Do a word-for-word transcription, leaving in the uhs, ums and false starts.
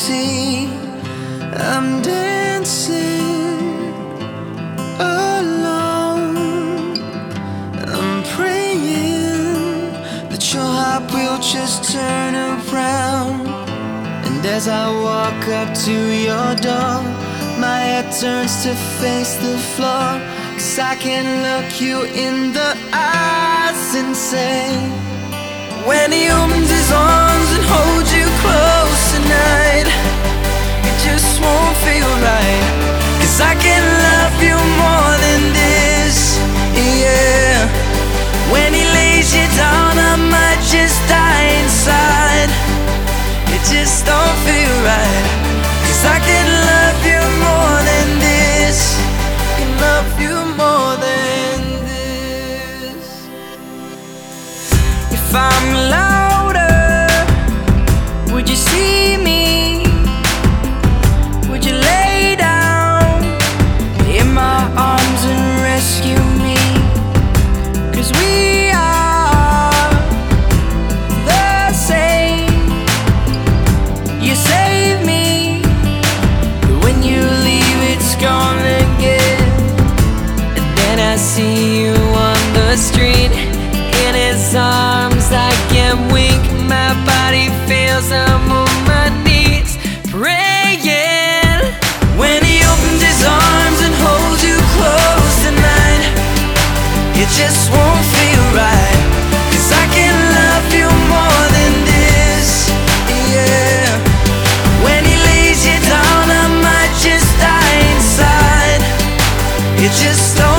see I'm dancing alone. I'm praying that your heart will just turn around. And as I walk up to your door, my head turns to face the floor, 'cause I can look you in the eyes and say, when he opens his arms and holds you close tonight, it just won't feel right. 'Cause I can love you more than this, yeah. When he lays you down, I might just die inside. It just don't feel right. 'Cause I can love you more than this, can love you more than this. If I'm louder, would you see me? Would you lay down in my arms and rescue me? 'Cause we are the same. You save me, but when you leave it's gone again. And then I see you on the street, in his arms I can wink. My body feels I'm on my knees praying. When he opens his arms and holds you close tonight, it just won't feel right. 'Cause I can love you more than this, yeah. When he lays you down, I might just die inside. It just don't